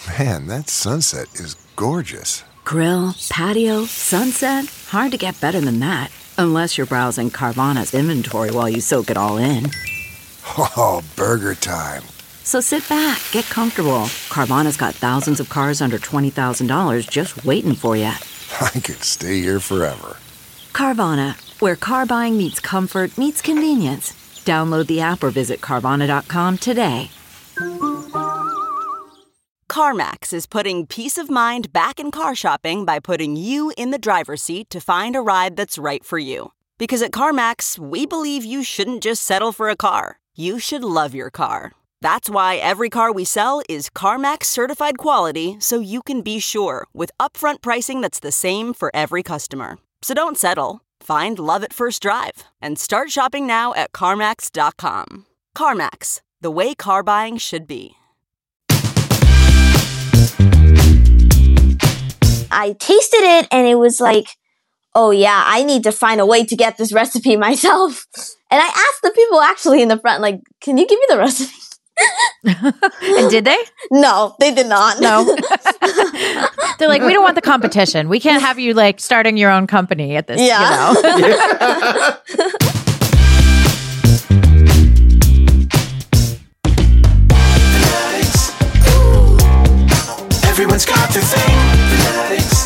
Man, that sunset is gorgeous. Grill, patio, sunset. Hard to get better than that. Unless you're browsing Carvana's inventory while you soak it all in. Oh, burger time. So sit back, get comfortable. Carvana's got thousands of cars under $20,000 just waiting for you. I could stay here forever. Carvana, where car buying meets comfort meets convenience. Download the app or visit Carvana.com today. CarMax is putting peace of mind back in car shopping by putting you in the driver's seat to find a ride that's right for you. Because at CarMax, we believe you shouldn't just settle for a car. You should love your car. That's why every car we sell is CarMax certified quality, so you can be sure with upfront pricing that's the same for every customer. So don't settle. Find love at first drive and start shopping now at CarMax.com. CarMax, the way car buying should be. I tasted it and it was like, oh yeah, I need to find a way to get this recipe myself. And I asked the people actually in the front, like, can you give me the recipe? And did they? No, they did not. No. They're like, we don't want the competition. We can't have you like starting your own company at this, Yeah. you know. Everyone's got their thing. Fanatics.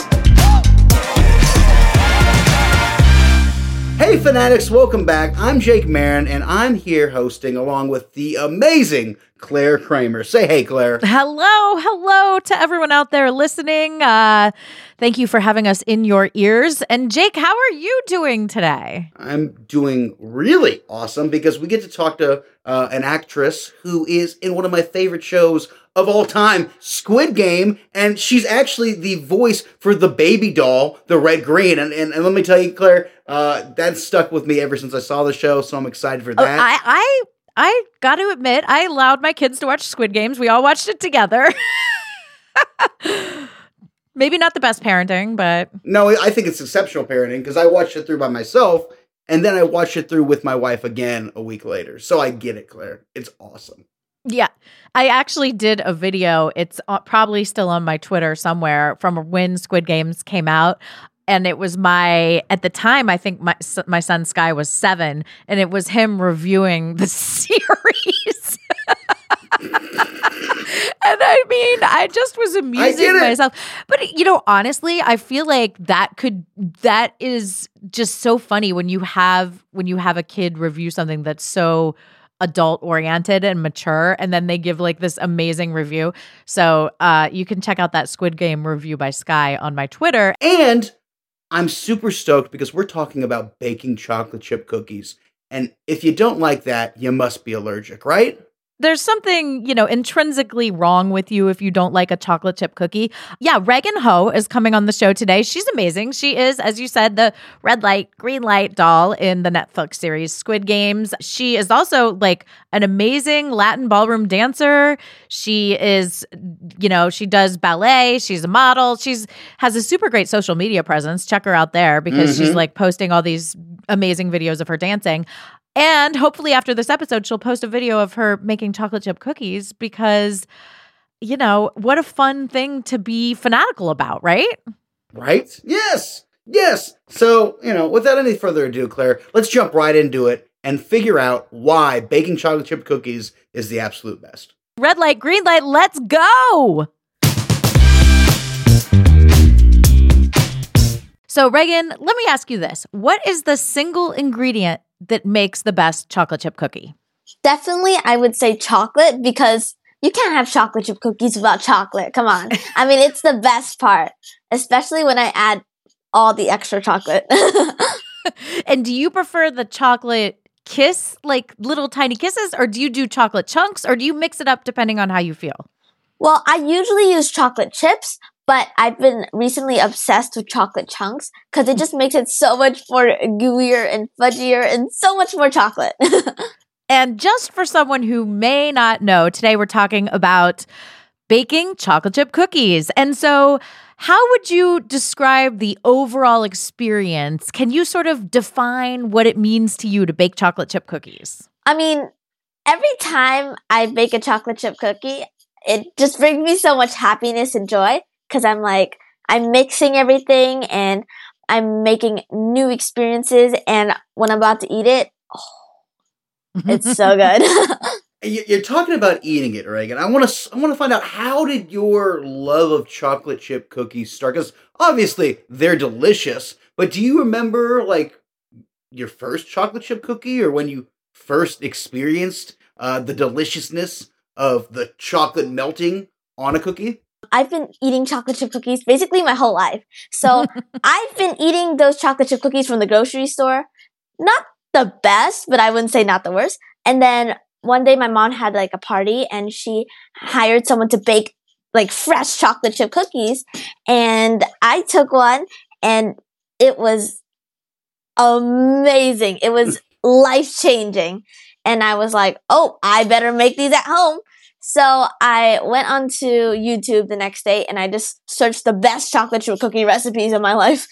Hey Fanatics, welcome back. I'm Jake Marin, and I'm here hosting along with the amazing Claire Kramer. Say hey, Claire. Hello to everyone out there listening. Thank you for having us in your ears. And Jake, how are you doing today? I'm doing really awesome because we get to talk to an actress who is in one of my favorite shows of all time, Squid Game, and she's actually the voice for the baby doll, the Red Green. And let me tell you, Claire, that stuck with me ever since I saw the show, so I'm excited for that. I got to admit, I allowed my kids to watch Squid Games. We all watched it together. Maybe not the best parenting, but... No, I think it's exceptional parenting because I watched it through by myself, and then I watched it through with my wife again a week later. So I get it, Claire. It's awesome. Yeah, I actually did a video. It's probably still on my Twitter somewhere from when Squid Games came out. And it was at the time, I think my son Sky was 7, and it was him reviewing the series. And I mean, I just was amusing myself. But, you know, honestly, I feel like that is just so funny when you have a kid review something that's so adult oriented and mature, and then they give like this amazing review. So you can check out that Squid Game review by Sky on my Twitter. And I'm super stoked because we're talking about baking chocolate chip cookies. And if you don't like that, you must be allergic, right? There's something, you know, intrinsically wrong with you if you don't like a chocolate chip cookie. Yeah, Regan Ho is coming on the show today. She's amazing. She is, as you said, the red light, green light doll in the Netflix series Squid Games. She is also like an amazing Latin ballroom dancer. She is, you know, she does ballet. She's a model. Has a super great social media presence. Check her out there because she's like posting all these amazing videos of her dancing. And hopefully after this episode, she'll post a video of her making chocolate chip cookies because, you know, what a fun thing to be fanatical about, right? Right? Yes. So, you know, without any further ado, Claire, let's jump right into it and figure out why baking chocolate chip cookies is the absolute best. Red light, green light, let's go! So, Regan, let me ask you this. What is the single ingredient that makes the best chocolate chip cookie? Definitely, I would say chocolate because you can't have chocolate chip cookies without chocolate. Come on. I mean, it's the best part, especially when I add all the extra chocolate. And do you prefer the chocolate kiss, like little tiny kisses, or do you do chocolate chunks, or do you mix it up depending on how you feel? Well, I usually use chocolate chips, but I've been recently obsessed with chocolate chunks because it just makes it so much more gooier and fudgier and so much more chocolate. And just for someone who may not know, today we're talking about baking chocolate chip cookies. And so how would you describe the overall experience? Can you sort of define what it means to you to bake chocolate chip cookies? I mean, every time I bake a chocolate chip cookie, it just brings me so much happiness and joy because I'm like, I'm mixing everything and I'm making new experiences. And when I'm about to eat it, it's so good. You're talking about eating it, Reagan. I want to find out, how did your love of chocolate chip cookies start? Because obviously they're delicious, but do you remember like your first chocolate chip cookie, or when you first experienced the deliciousness of the chocolate melting on a cookie? I've been eating chocolate chip cookies basically my whole life. So I've been eating those chocolate chip cookies from the grocery store. Not the best, but I wouldn't say not the worst. And then one day my mom had like a party and she hired someone to bake like fresh chocolate chip cookies. And I took one and it was amazing. It was life-changing. And I was like, oh, I better make these at home. So I went onto YouTube the next day and I just searched the best chocolate chip cookie recipes of my life.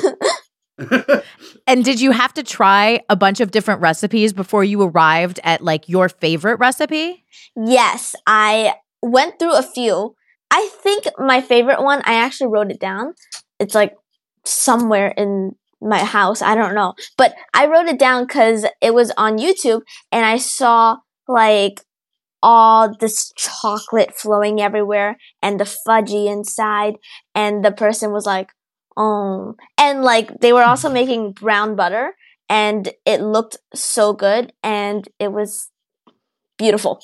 And did you have to try a bunch of different recipes before you arrived at like your favorite recipe? Yes, I went through a few. I think my favorite one, I actually wrote it down. It's like somewhere in my house. I don't know. But I wrote it down because it was on YouTube and I saw like all this chocolate flowing everywhere and the fudgy inside. And the person was like, oh. And like they were also making brown butter and it looked so good and it was beautiful.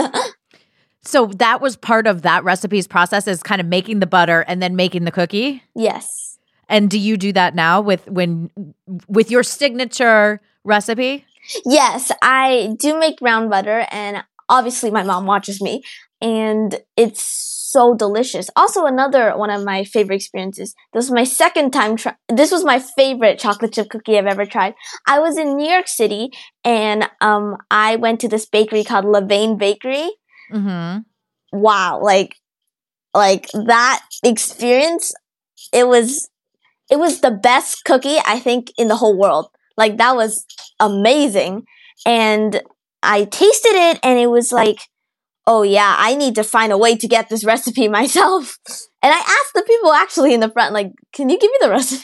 So that was part of that recipe's process, is kind of making the butter and then making the cookie? Yes. And do you do that now with your signature recipe? Yes, I do make brown butter and obviously my mom watches me and it's so delicious. Also, another one of my favorite experiences. This was my second time. This was my favorite chocolate chip cookie I've ever tried. I was in New York City and I went to this bakery called Levain Bakery. Mm-hmm. Wow, like that experience, it was the best cookie I think in the whole world. Like that was amazing. And I tasted it and it was like, oh yeah, I need to find a way to get this recipe myself. And I asked the people actually in the front, like, can you give me the recipe?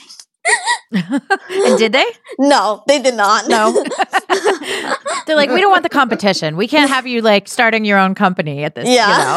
And did they? No, they did not. No. They're like, we don't want the competition. We can't have you like starting your own company at this. Yeah.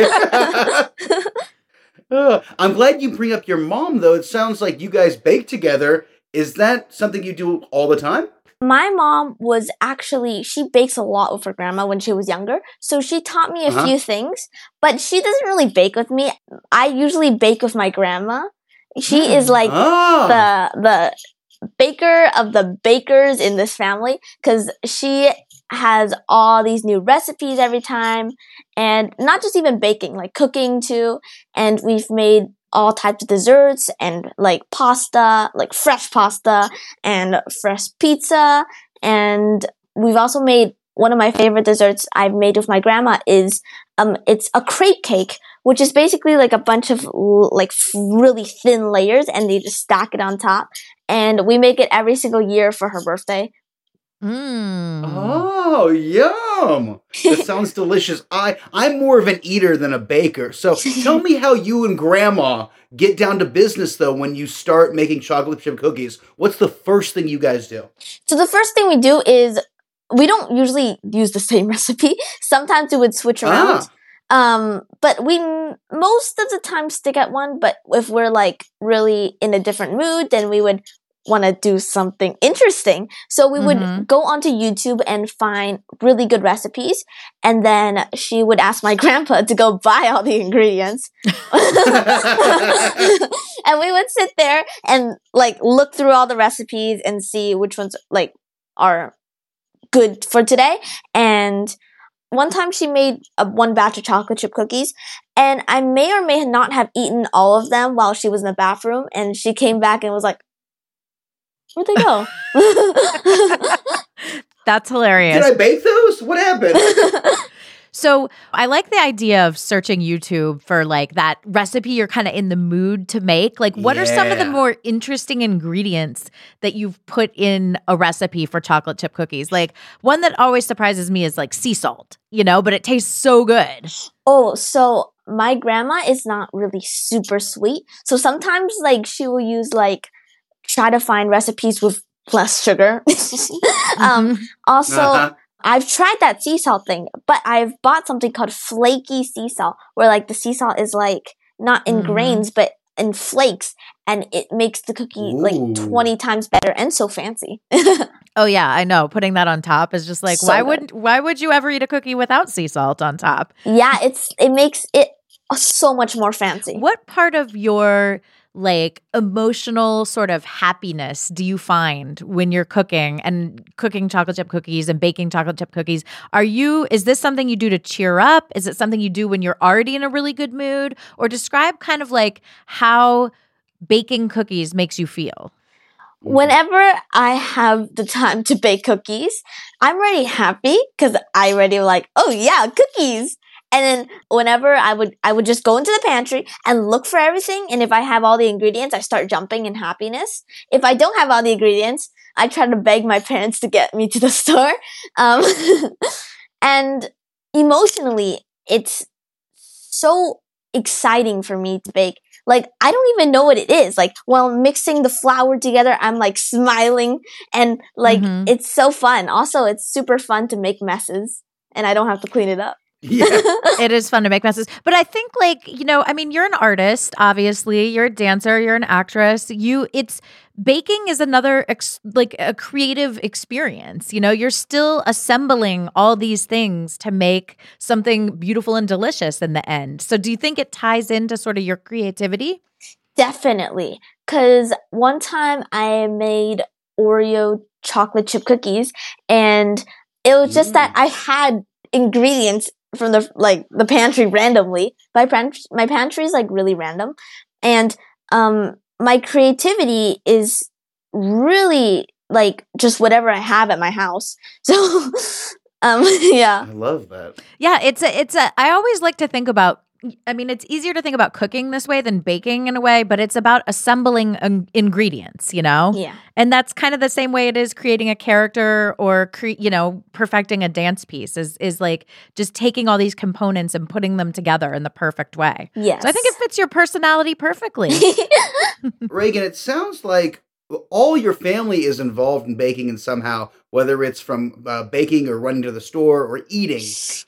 You know? I'm glad you bring up your mom, though. It sounds like you guys bake together. Is that something you do all the time? My mom was actually, she bakes a lot with her grandma when she was younger. So she taught me a few things, but she doesn't really bake with me. I usually bake with my grandma. She is like the baker of the bakers in this family because she has all these new recipes every time, and not just even baking, like cooking too. And we've made all types of desserts and like pasta, like fresh pasta and fresh pizza. And we've also made one of my favorite desserts I've made with my grandma is it's a crepe cake, which is basically like a bunch of like really thin layers and they just stack it on top. And we make it every single year for her birthday. Oh, yum. That sounds delicious. I'm more of an eater than a baker. So tell me how you and Grandma get down to business, though, when you start making chocolate chip cookies. What's the first thing you guys do? So the first thing we do is we don't usually use the same recipe. Sometimes we would switch around. But we most of the time stick at one. But if we're like really in a different mood, then we would want to do something interesting. So we would go onto YouTube and find really good recipes. And then she would ask my grandpa to go buy all the ingredients. And we would sit there and like look through all the recipes and see which ones like are good for today. And one time she made one batch of chocolate chip cookies and I may or may not have eaten all of them while she was in the bathroom. And she came back and was like, where'd they go? That's hilarious. Did I bake those? What happened? So I like the idea of searching YouTube for like that recipe you're kind of in the mood to make. Like, what are some of the Yeah. more interesting ingredients that you've put in a recipe for chocolate chip cookies? Like, one that always surprises me is like sea salt, but it tastes so good. Oh, so my grandma is not really super sweet. So sometimes like she will use like try to find recipes with less sugar. Also, Uh-huh. I've tried that sea salt thing, but I've bought something called flaky sea salt, where like the sea salt is like not in Mhm. grains but in flakes, and it makes the cookie like Ooh. 20 times better and so fancy. Oh yeah, I know. Putting that on top is just like So why would you ever eat a cookie without sea salt on top? Yeah, it makes it so much more fancy. What part of your like emotional sort of happiness do you find when you're cooking and cooking chocolate chip cookies and baking chocolate chip cookies? Is this something you do to cheer up? Is it something you do when you're already in a really good mood? Or describe kind of like how baking cookies makes you feel. Whenever I have the time to bake cookies, I'm already happy because I already like, oh yeah, cookies. And then whenever I would just go into the pantry and look for everything. And if I have all the ingredients, I start jumping in happiness. If I don't have all the ingredients, I try to beg my parents to get me to the store. And emotionally, it's so exciting for me to bake. Like, I don't even know what it is. Like, while mixing the flour together, I'm like smiling and like, it's so fun. Also, it's super fun to make messes and I don't have to clean it up. Yeah. It is fun to make messes. But I think like, I mean, you're an artist, obviously. You're a dancer, you're an actress. Baking is another like a creative experience. You're still assembling all these things to make something beautiful and delicious in the end. So do you think it ties into sort of your creativity? Definitely. Because one time I made Oreo chocolate chip cookies and it was just that I had ingredients from the pantry randomly. My pantry is like really random. And my creativity is really like just whatever I have at my house. So yeah. I love that. Yeah, I always like to think about, I mean, it's easier to think about cooking this way than baking in a way, but it's about assembling ingredients, Yeah. And that's kind of the same way it is creating a character or, perfecting a dance piece is like just taking all these components and putting them together in the perfect way. Yes. So I think it fits your personality perfectly. Reagan, it sounds like all your family is involved in baking and somehow, whether it's from baking or running to the store or eating.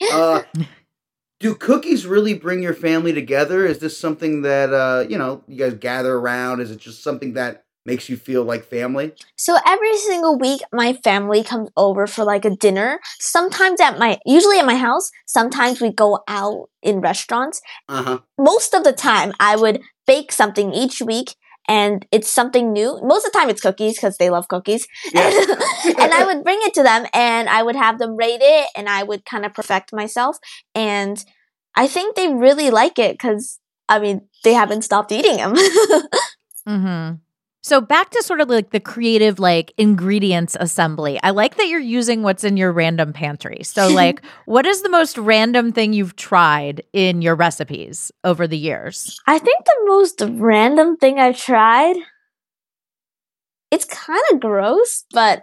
Do cookies really bring your family together? Is this something that, you guys gather around? Is it just something that makes you feel like family? So every single week, my family comes over for like a dinner. Usually at my house. Sometimes we go out in restaurants. Uh-huh. Most of the time, I would bake something each week. And it's something new. Most of the time it's cookies because they love cookies. Yeah. And I would bring it to them and I would have them rate it and I would kind of perfect myself. And I think they really like it because, they haven't stopped eating them. Mm-hmm. So back to sort of like the creative like ingredients assembly. I like that you're using what's in your random pantry. So like what is the most random thing you've tried in your recipes over the years? I think the most random thing I've tried, it's kind of gross, but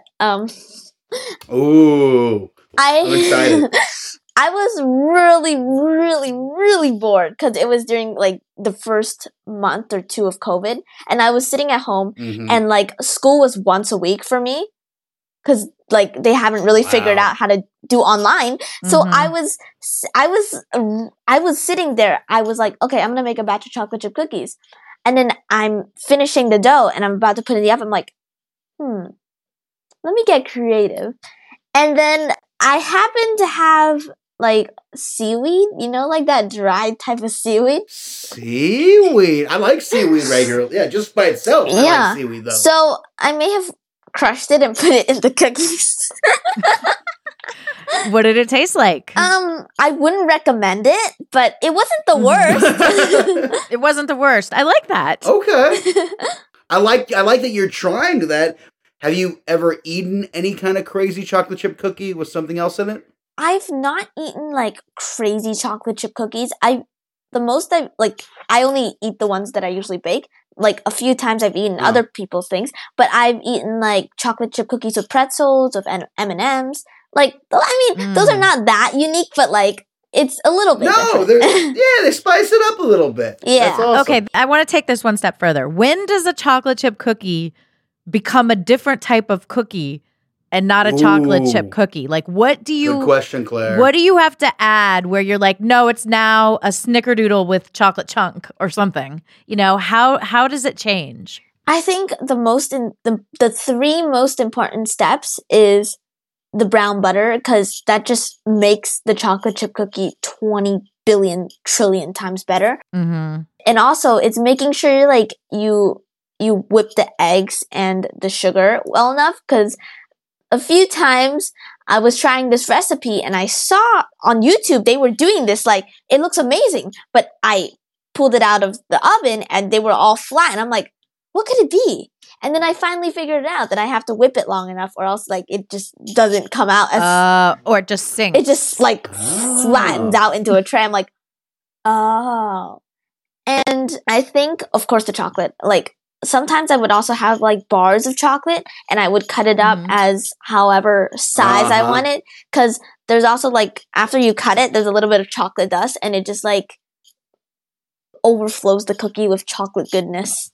Ooh. I'm excited. I was really, really, really bored because it was during like the first month or two of COVID, and I was sitting at home, and like school was once a week for me because like they haven't really figured out how to do online. So I was sitting there. I was like, okay, I'm gonna make a batch of chocolate chip cookies, and then I'm finishing the dough and I'm about to put it in the oven. I'm like, let me get creative, and then I happened to have like seaweed, like that dried type of seaweed. Seaweed. I like seaweed regularly. Yeah, just by itself. I like seaweed though. So I may have crushed it and put it in the cookies. What did it taste like? I wouldn't recommend it, but it wasn't the worst. It wasn't the worst. I like that. Okay. I like that you're trying that. Have you ever eaten any kind of crazy chocolate chip cookie with something else in it? I've not eaten like crazy chocolate chip cookies. I only eat the ones that I usually bake. Like a few times I've eaten other people's things, but I've eaten like chocolate chip cookies with pretzels, with M&Ms. Like, I mean, those are not that unique, but like it's a little bit different. They spice it up a little bit. Yeah. That's awesome. Okay, I want to take this one step further. When does a chocolate chip cookie become a different type of cookie and not a chocolate chip cookie? Like, what do you... Good question, Claire. What do you have to add where you're like, no, it's now a snickerdoodle with chocolate chunk or something? You know, how does it change? I think the three most important steps is the brown butter, because that just makes the chocolate chip cookie 20 billion trillion times better. Mm-hmm. And also, it's making sure like you whip the eggs and the sugar well enough, because a few times I was trying this recipe and I saw on YouTube they were doing this, like, it looks amazing, but I pulled it out of the oven and they were all flat, and I'm like, what could it be? And then I finally figured it out that I have to whip it long enough, or else like it just doesn't come out as or it just sinks. it just like flattens out into a tray. I'm like, oh. And I think, of course, the chocolate, like, sometimes I would also have like bars of chocolate and I would cut it up as however size I want it. Cause there's also like, after you cut it, there's a little bit of chocolate dust and it just like overflows the cookie with chocolate goodness.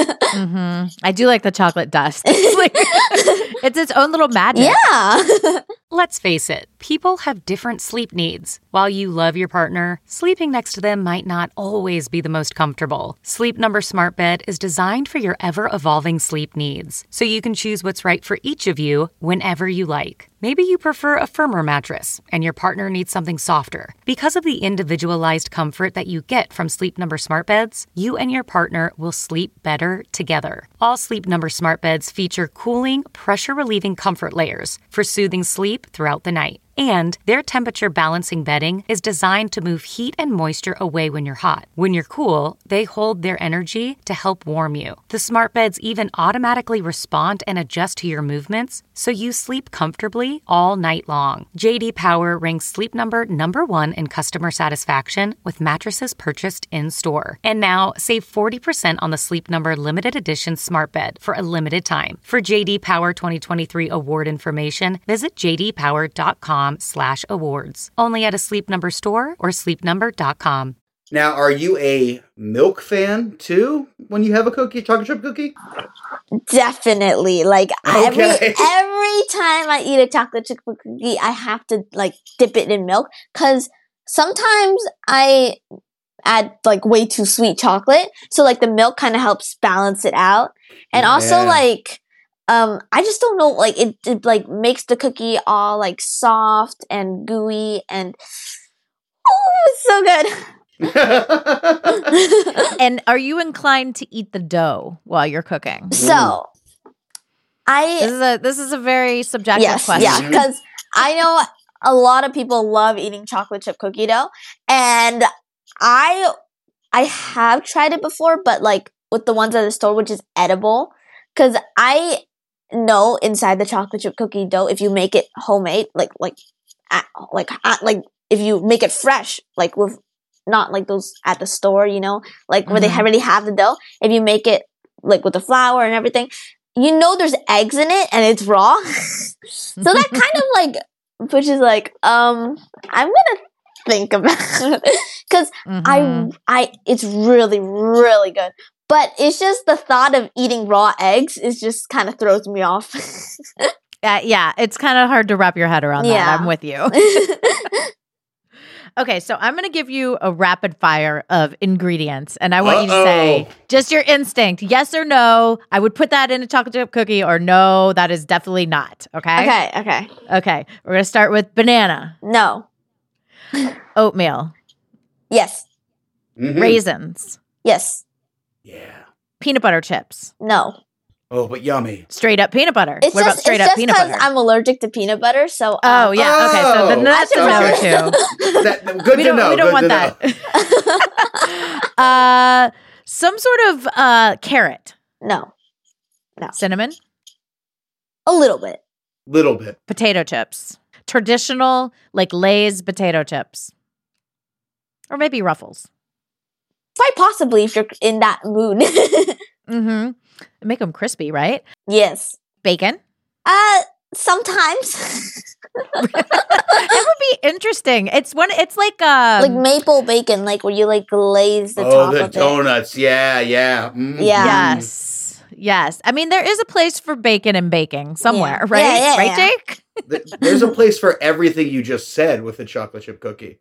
I do like the chocolate dust. It's like, it's its own little magic. Yeah. Let's face it, people have different sleep needs. While you love your partner, sleeping next to them might not always be the most comfortable. Sleep Number Smart Bed is designed for your ever-evolving sleep needs, so you can choose what's right for each of you whenever you like. Maybe you prefer a firmer mattress and your partner needs something softer. Because of the individualized comfort that you get from Sleep Number Smart Beds, you and your partner will sleep better together. All Sleep Number Smart Beds feature cooling, pressure-relieving comfort layers for soothing sleep throughout the night. And their temperature balancing bedding is designed to move heat and moisture away when you're hot. When you're cool, they hold their energy to help warm you. The smart beds even automatically respond and adjust to your movements, so you sleep comfortably all night long. J.D. Power ranks Sleep Number #1 in customer satisfaction with mattresses purchased in-store. And now, save 40% on the Sleep Number limited edition smart bed for a limited time. For J.D. Power 2023 award information, visit jdpower.com/awards. Only at a Sleep Number store or sleepnumber.com. Now, are you a milk fan too when you have a chocolate chip cookie? Definitely. Like every Okay. time I eat a chocolate chip cookie, I have to like dip it in milk, because sometimes I add like way too sweet chocolate. So like the milk kind of helps balance it out. And also like I just don't know, like it like makes the cookie all like soft and gooey and it's so good. And are you inclined to eat the dough while you're cooking? So This is a very subjective question. Yeah, because I know a lot of people love eating chocolate chip cookie dough, and I have tried it before, but like with the ones at the store, which is edible, because I know inside the chocolate chip cookie dough, if you make it homemade, like if you make it fresh, like with not like those at the store, you know, like where they already have the dough. If you make it like with the flour and everything, you know there's eggs in it and it's raw. So that kind of like pushes like, I'm gonna think about it, because I it's really, really good. But it's just the thought of eating raw eggs is just kind of throws me off. Yeah, it's kind of hard to wrap your head around that. I'm with you. Okay, so I'm going to give you a rapid fire of ingredients, and I want you to say just your instinct, yes or no. I would put that in a chocolate chip cookie, or no, that is definitely not. Okay? Okay, we're going to start with banana. No. Oatmeal. Yes. Raisins. Yes. Yeah. Peanut butter chips. No. Oh, but yummy. Straight up peanut butter. It's what about straight up peanut butter? I'm allergic to peanut butter, so. Oh yeah. Okay. So then that's a no too. Good to know. We don't want that. Some sort of carrot. No. Cinnamon. A little bit. Little bit. Potato chips. traditional, like Lay's potato chips? Or maybe Ruffles. Quite possibly if you're in that mood. Mm-hmm. Make them crispy, right? Yes. Bacon? Sometimes. That would be interesting. It's like like maple bacon, like where you like glaze the top the of donuts. Yeah. it. Yeah. Yes. I mean, there is a place for bacon and baking somewhere, right? Yeah, right, Jake? There's a place for everything you just said with a chocolate chip cookie.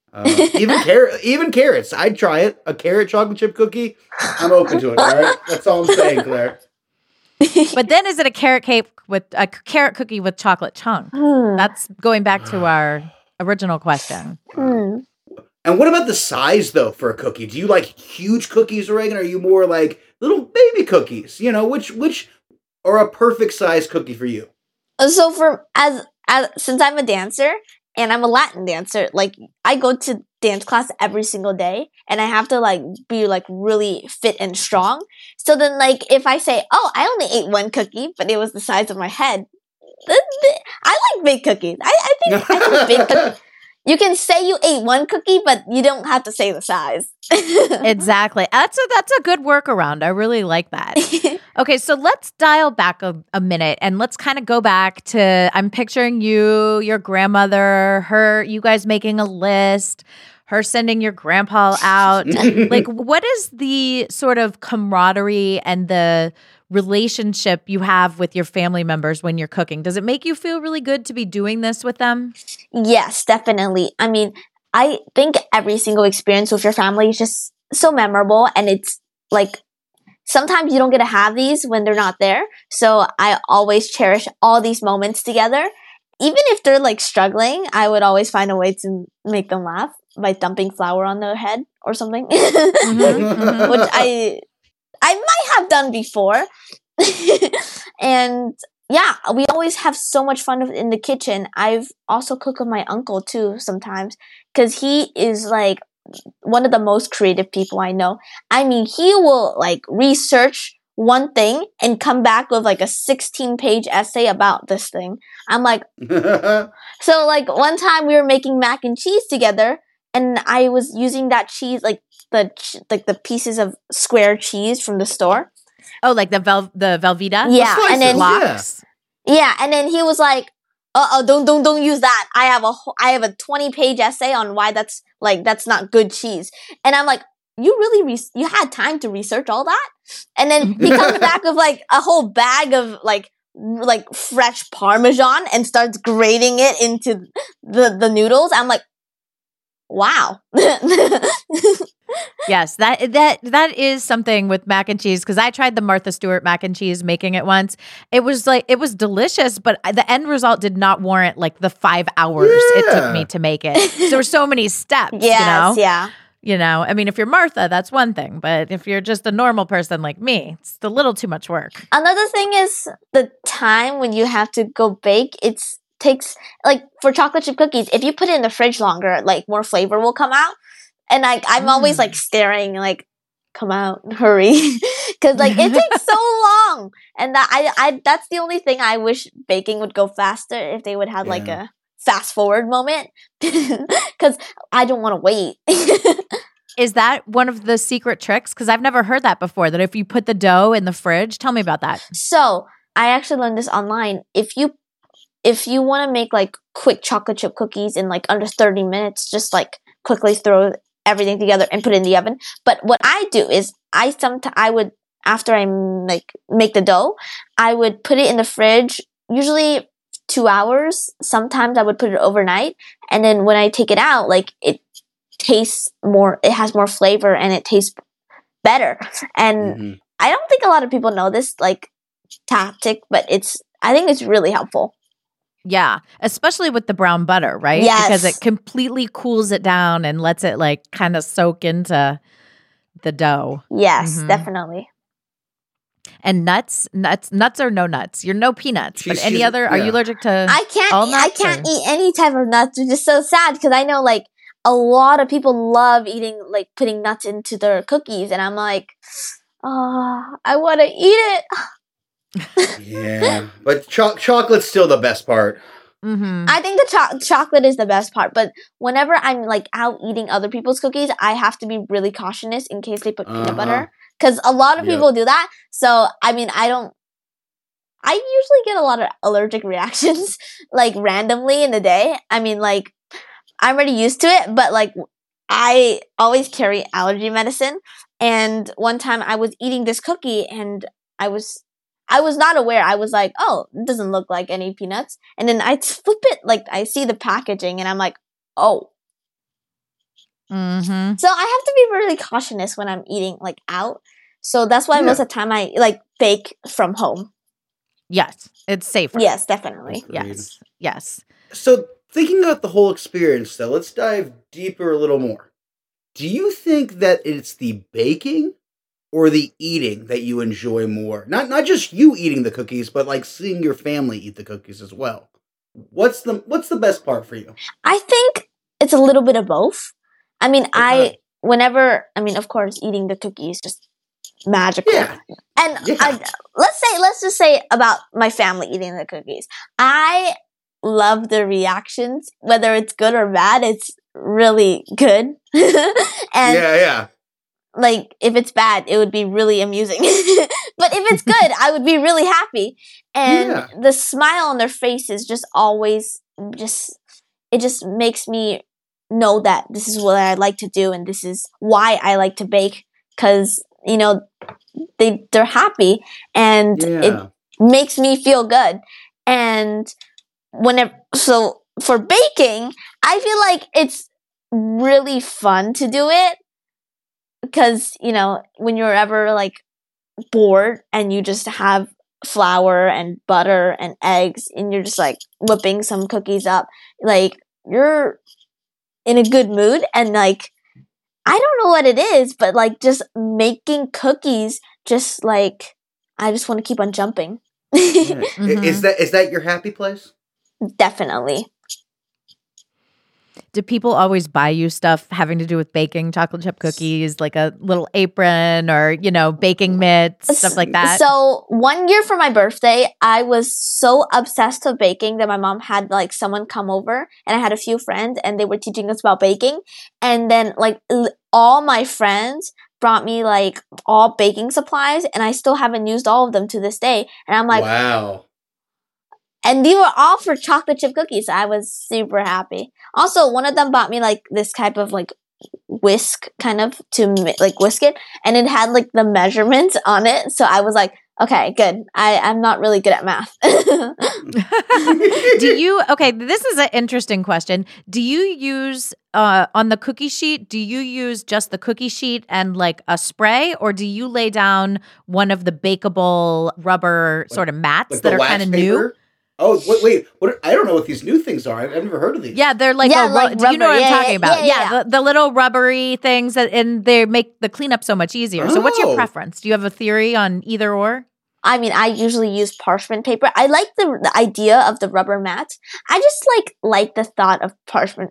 Even carrots. I'd try it. A carrot chocolate chip cookie. I'm open to it. All right. That's all I'm saying, Claire. But then is it a carrot cookie with chocolate chunk? That's going back to our original question. And what about the size, though, for a cookie? Do you like huge cookies, Reagan? Or are you more like little baby cookies? You know, which are a perfect size cookie for you? So since I'm a dancer and I'm a Latin dancer, like I go to dance class every single day and I have to like be like really fit and strong. So then like if I say, oh, I only ate one cookie, but it was the size of my head. I like big cookies. I think big cookies. You can say you ate one cookie, but you don't have to say the size. Exactly. That's a good workaround. I really like that. Okay, so let's dial back a minute and let's kind of go back to, I'm picturing you, your grandmother, you guys making a list, her sending your grandpa out. Like, what is the sort of camaraderie and the relationship you have with your family members when you're cooking? Does it make you feel really good to be doing this with them? Yes, definitely. I mean, I think every single experience with your family is just so memorable, and it's like sometimes you don't get to have these when they're not there. So I always cherish all these moments together. Even if they're like struggling, I would always find a way to make them laugh by dumping flour on their head or something, which I might have done before. And yeah, we always have so much fun in the kitchen. I've also cooked with my uncle too sometimes, because he is like one of the most creative people I know. I mean, he will like research one thing and come back with like a 16-page essay about this thing. I'm like, so like one time we were making mac and cheese together, and I was using that cheese, like the pieces of square cheese from the store. Oh, like the Velveeta? Yeah, and then blocks. Yeah, and then he was like, don't use that. I have a 20-page essay on why that's not good cheese. And I'm like, you really you had time to research all that? And then he comes back with like a whole bag of like fresh Parmesan and starts grating it into the noodles. I'm like, wow. Yes, that is something with mac and cheese, because I tried the Martha Stewart mac and cheese making it once. It was delicious, but the end result did not warrant like the 5 hours it took me to make it. So there were so many steps, Yes, yeah. You know, I mean, if you're Martha, that's one thing, but if you're just a normal person like me, it's a little too much work. Another thing is the time when you have to go bake. Takes like for chocolate chip cookies, if you put it in the fridge longer, like more flavor will come out. And I'm always like staring, like, come out, hurry, because like it takes so long. And that's the only thing I wish baking would go faster, if they would have like a fast forward moment, because I don't want to wait. Is that one of the secret tricks? Because I've never heard that before, that if you put the dough in the fridge, tell me about that. So I actually learned this online. If you want to make like quick chocolate chip cookies in like under 30 minutes, just like quickly throw everything together and put it in the oven. But what I do is I would, after I like make the dough, I would put it in the fridge, usually 2 hours. Sometimes I would put it overnight. And then when I take it out, like it tastes more, it has more flavor and it tastes better. And I don't think a lot of people know this like tactic, but I think it's really helpful. Yeah, especially with the brown butter, right? Yes. Because it completely cools it down and lets it like kind of soak into the dough. Yes, definitely. And nuts or no nuts? You're no peanuts, but any other? Are you allergic to? I can't eat any type of nuts, which is so sad, because I know like a lot of people love eating, like putting nuts into their cookies, and I'm like, oh, I want to eat it. Yeah, but chocolate's still the best part. I think the chocolate is the best part, but whenever I'm like out eating other people's cookies, I have to be really cautious in case they put peanut butter, because a lot of people do that. So I mean, I usually get a lot of allergic reactions like randomly in the day. I mean, like I'm already used to it, but like I always carry allergy medicine. And one time I was eating this cookie and I was not aware. I was like, oh, it doesn't look like any peanuts. And then I flip it, like I see the packaging and I'm like, oh. So I have to be really cautious when I'm eating like out. So that's why most of the time I like bake from home. Yes, it's safer. Yes, definitely. Yes. So thinking about the whole experience, though, let's dive deeper a little more. Do you think that it's the baking or the eating that you enjoy more? Not just you eating the cookies, but like seeing your family eat the cookies as well. What's the best part for you? I think it's a little bit of both. I mean, of course, eating the cookies just magical. Yeah. And let's just say about my family eating the cookies. I love the reactions, whether it's good or bad. It's really good. And like if it's bad, it would be really amusing. But if it's good, I would be really happy. And the smile on their faces just always it just makes me know that this is what I like to do and this is why I like to bake, because you know they're happy and it makes me feel good. And so for baking, I feel like it's really fun to do it, because you know when you're ever like bored and you just have flour and butter and eggs and you're just like whipping some cookies up, like you're in a good mood. And like I don't know what it is, but like just making cookies, just like I just want to keep on jumping. Is that your happy place? Definitely. Do people always buy you stuff having to do with baking, chocolate chip cookies, like a little apron or, you know, baking mitts, stuff like that? So 1 year for my birthday, I was so obsessed with baking that my mom had like someone come over, and I had a few friends and they were teaching us about baking. And then like all my friends brought me like all baking supplies, and I still haven't used all of them to this day. And I'm like, wow. And they were all for chocolate chip cookies. So I was super happy. Also, one of them bought me like this type of like whisk kind of to like whisk it. And it had like the measurements on it. So I was like, okay, good. I'm not really good at math. Okay, this is an interesting question. Do you use, on the cookie sheet, do you use just the cookie sheet and like a spray, or do you lay down one of the bakeable rubber sort of mats like that are kind of new? Oh, wait, what? I don't know what these new things are. I've never heard of these. Yeah, they're like, do you know what I'm talking about? Yeah. The little rubbery things, and they make the cleanup so much easier. So what's your preference? Do you have a theory on either or? I mean, I usually use parchment paper. I like the idea of the rubber mat. I just like the thought of parchment,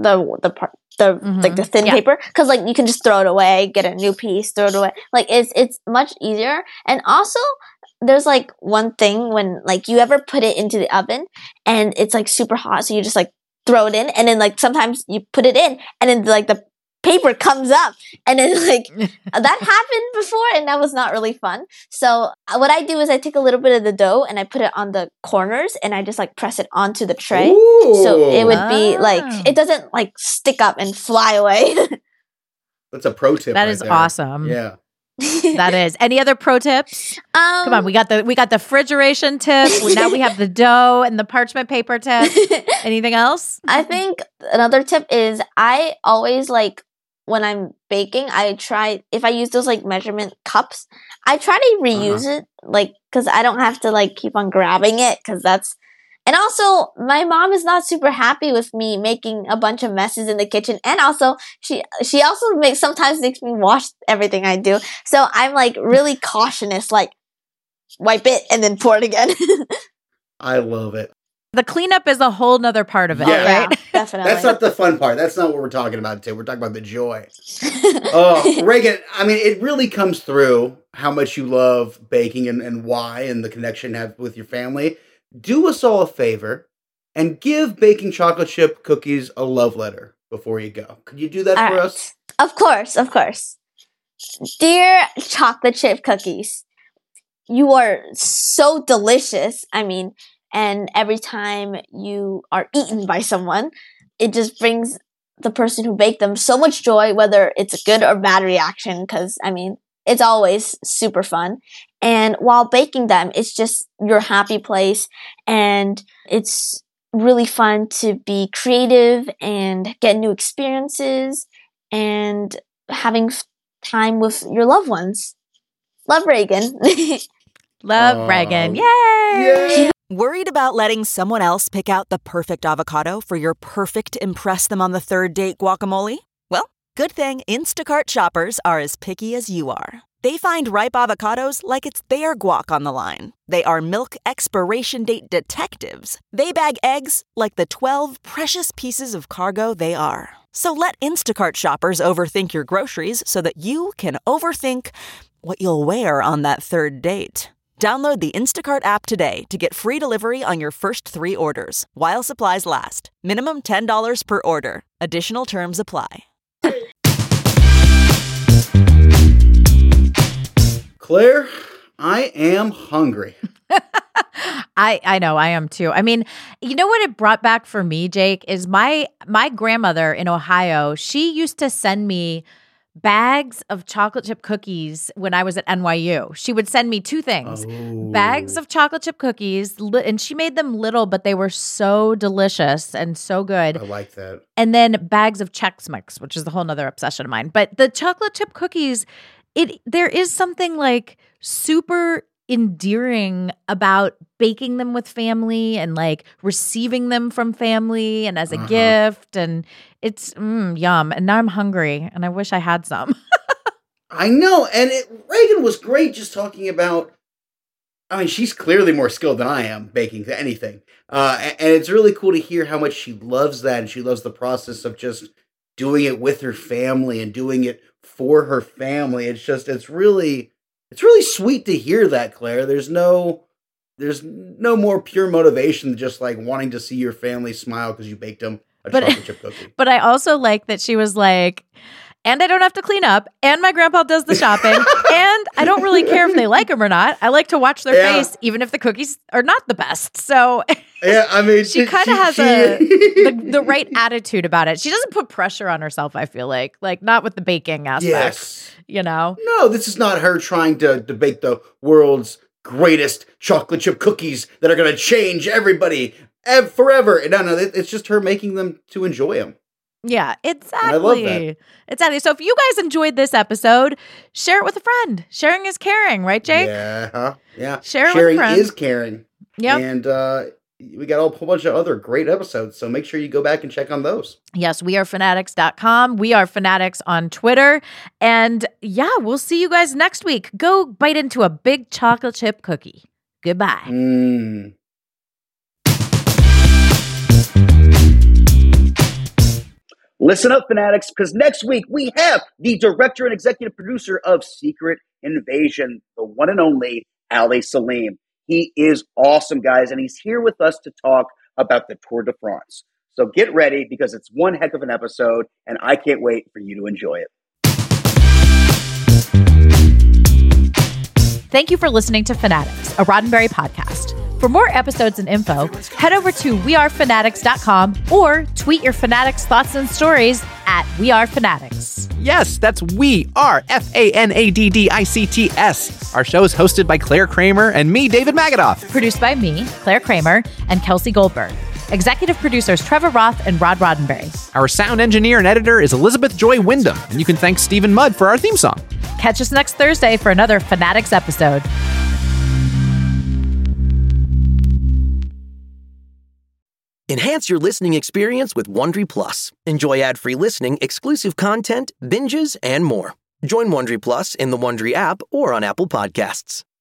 like the thin paper, because like you can just throw it away, get a new piece, throw it away. Like it's much easier. And also, there's like one thing when like you ever put it into the oven and it's like super hot, so you just like throw it in, and then like sometimes you put it in and then like the paper comes up, and then like that happened before, and that was not really fun. So what I do is I take a little bit of the dough and I put it on the corners and I just like press it onto the tray. Ooh. So it would be like it doesn't like stick up and fly away. That's a pro tip. That is awesome. Yeah. That is. Any other pro tips? Come on, we got the refrigeration tip. Now we have the dough and the parchment paper tip. Anything else? I think another tip is I always like when I'm baking, I try, if I use those like measurement cups, I try to reuse it, like, because I don't have to like keep on grabbing it, because that's. And also, my mom is not super happy with me making a bunch of messes in the kitchen. And also, she also sometimes makes me wash everything I do. So I'm like really cautious, like wipe it and then pour it again. I love it. The cleanup is a whole nother part of it, right? Yeah, definitely. That's not the fun part. That's not what we're talking about today. We're talking about the joy. Oh, Reagan, I mean, it really comes through how much you love baking and why, and the connection you have with your family. Do us all a favor and give baking chocolate chip cookies a love letter before you go. Could you do that for us? Of course, of course. Dear chocolate chip cookies, you are so delicious. I mean, and every time you are eaten by someone, it just brings the person who baked them so much joy, whether it's a good or bad reaction, because, I mean, it's always super fun. And while baking them, it's just your happy place, and it's really fun to be creative and get new experiences and having time with your loved ones. Love, Reagan. Love Reagan. Yay! Worried about letting someone else pick out the perfect avocado for your perfect impress them on the third date guacamole? Well, good thing Instacart shoppers are as picky as you are. They find ripe avocados like it's their guac on the line. They are milk expiration date detectives. They bag eggs like the 12 precious pieces of cargo they are. So let Instacart shoppers overthink your groceries so that you can overthink what you'll wear on that third date. Download the Instacart app today to get free delivery on your first 3 orders, while supplies last. Minimum $10 per order. Additional terms apply. Claire, I am hungry. I know, I am too. I mean, you know what it brought back for me, Jake, is my grandmother in Ohio. She used to send me bags of chocolate chip cookies when I was at NYU. She would send me 2 things. Bags of chocolate chip cookies, and she made them little, but they were so delicious and so good. I like that. And then bags of Chex Mix, which is a whole nother obsession of mine. But the chocolate chip cookies, there is something like super endearing about baking them with family and like receiving them from family and as a gift, and it's yum. And now I'm hungry and I wish I had some. I know, and Reagan was great just talking about, I mean, she's clearly more skilled than I am baking anything, and it's really cool to hear how much she loves that, and she loves the process of just doing it with her family and doing it for her family. It's really sweet to hear that, Claire. There's no more pure motivation than just like wanting to see your family smile because you baked them a chocolate chip cookie. But I also like that she was like, and I don't have to clean up, and my grandpa does the shopping, and I don't really care if they like them or not. I like to watch their face, even if the cookies are not the best. So yeah, I mean, she kind of has the right attitude about it. She doesn't put pressure on herself, I feel like not with the baking aspect. Yes. You know? No, this is not her trying to bake the world's greatest chocolate chip cookies that are going to change everybody forever. No, it's just her making them to enjoy them. Yeah, exactly. And I love that. Exactly. So if you guys enjoyed this episode, share it with a friend. Sharing is caring, right, Jake? Yeah. Yeah. Sharing with a friend is caring. Yeah. And we got a whole bunch of other great episodes, so make sure you go back and check on those. Yes, wearefanatics.com. We are Fanatics on Twitter. And yeah, we'll see you guys next week. Go bite into a big chocolate chip cookie. Goodbye. Listen up, Fanatics, because next week we have the director and executive producer of Secret Invasion, the one and only Ali Salim. He is awesome, guys, and he's here with us to talk about the Tour de France. So get ready, because it's one heck of an episode, and I can't wait for you to enjoy it. Thank you for listening to Fanatics, a Roddenberry podcast. For more episodes and info, head over to wearefanatics.com or tweet your Fanatics thoughts and stories at wearefanatics. Yes, that's We Are, FANADDICTS. Our show is hosted by Claire Kramer and me, David Magadoff. Produced by me, Claire Kramer, and Kelsey Goldberg. Executive producers Trevor Roth and Rod Roddenberry. Our sound engineer and editor is Elizabeth Joy Wyndham, and you can thank Stephen Mudd for our theme song. Catch us next Thursday for another Fanatics episode. Enhance your listening experience with Wondery Plus. Enjoy ad-free listening, exclusive content, binges, and more. Join Wondery Plus in the Wondery app or on Apple Podcasts.